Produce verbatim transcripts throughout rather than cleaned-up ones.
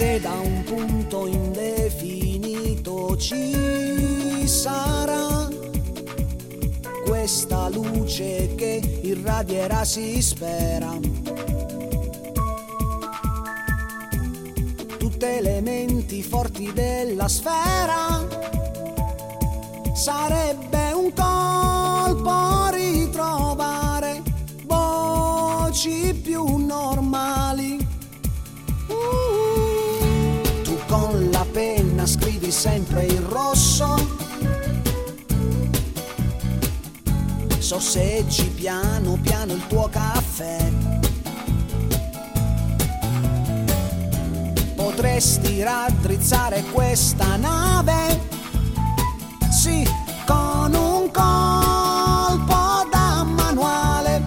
se da un punto indefinito ci sarà questa luce che irradierà, si spera, tutte le menti forti della sfera. Sarebbe un colpo ritrovare voci più normali. uh, Tu con la penna scrivi sempre il rosso, sorseggi piano piano il tuo caffè. Potresti raddrizzare questa nave, sì, con un colpo da manuale.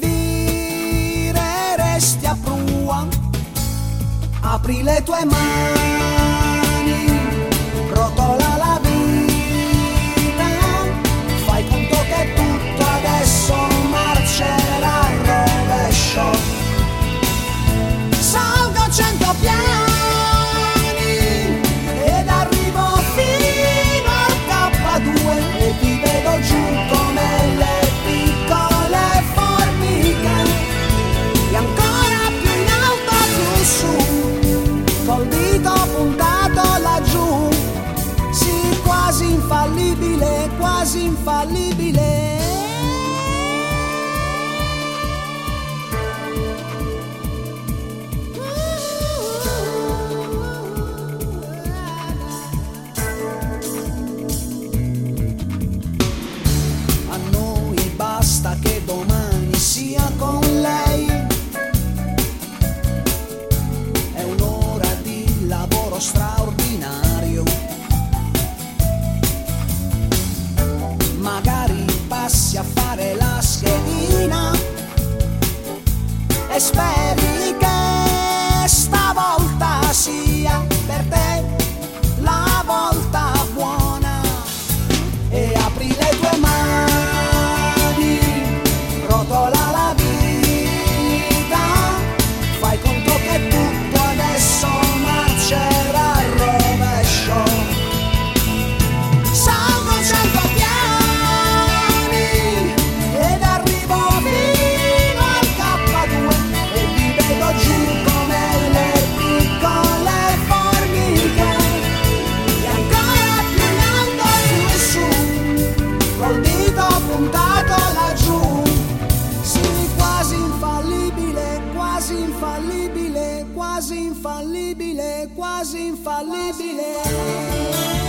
Vireresti a prua, apri le tue mani, rotola la vita, fai conto che tutto adesso marcerà al rovescio. Salgo cento piani ed arrivo fino al K due e vi vedo giù come le piccole formiche, e ancora più in alto, più su, col dito puntato laggiù. Sì, quasi infallibile, quasi infallibile. A noi basta che domani sia con lei, è un'ora di lavoro straordinario. Magari passi a fare la schedina e speri che stavolta sia per te la volta buona. E apri le tue mani, rotola la vita, fai conto che tutto adesso marcerà al rovescio. Salgo cento piani ed arrivo fino al K due e vi vedo giù come le piccole formiche, e ancora più in alto, più su, col dito puntato laggiù. Sì, quasi infallibile, quasi infallibile, quasi infallibile, quasi infallibile.